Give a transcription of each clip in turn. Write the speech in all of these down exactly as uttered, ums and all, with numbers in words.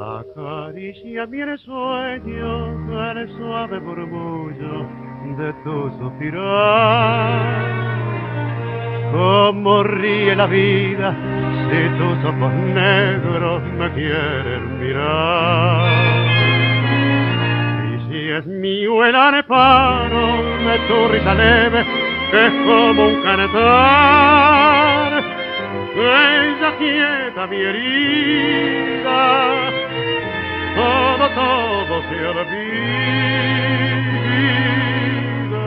Acaricia mi sueño al suave murmullo de tu suspirar. Como ríe la vida si tus ojos negros me quieren mirar. Y si es mío el amparo de tu risa leve, que es como un cantar, ella quieta mi herida, todo, todo se olvida.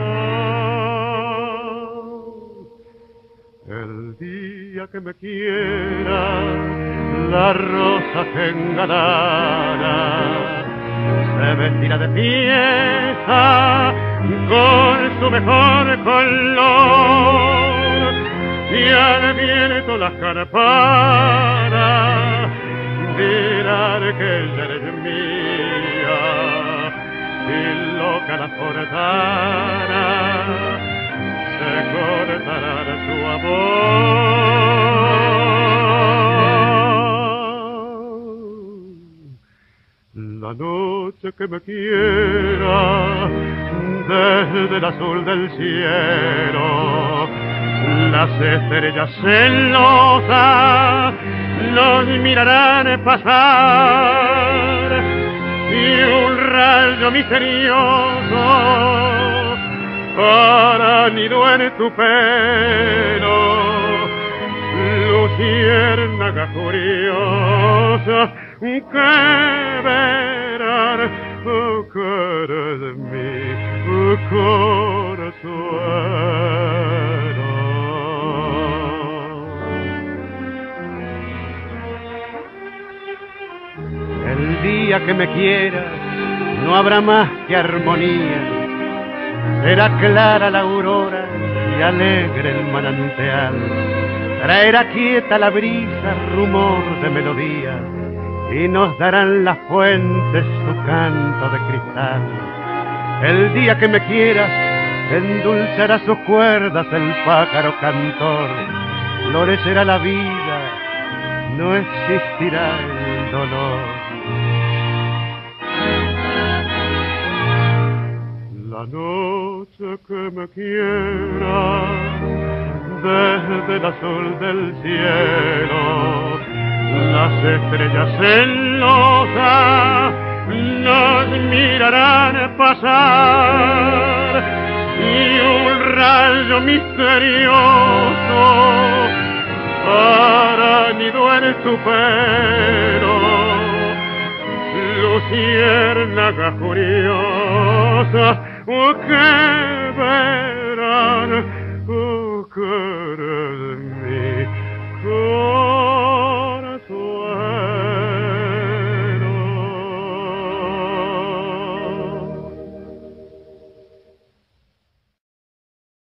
El día que me quiera, la rosa que engalara se vestirá de fiesta con su mejor color, y al viento las campanas dirán que ella es mía, y loca la forzana se cortará de su amor. La noche que me quiera, desde el azul del cielo, las estrellas celosas nos mirarán pasar, y un rayo misterioso hará nido en tu pelo, luciérnaga curiosa que verán que eres mi consuelo. El día que me quieras no habrá más que armonía, será clara la aurora y alegre el manantial, traerá quieta la brisa rumor de melodía, y nos darán las fuentes su canto de cristal. El día que me quieras endulzará sus cuerdas el pájaro cantor, florecerá la vida, no existirá el dolor. La noche que me quiera, desde el azul del cielo, las estrellas celosas nos mirarán pasar, y un rayo misterioso hará nido en tu pelo, luciérnaga curiosa que verán, oh, que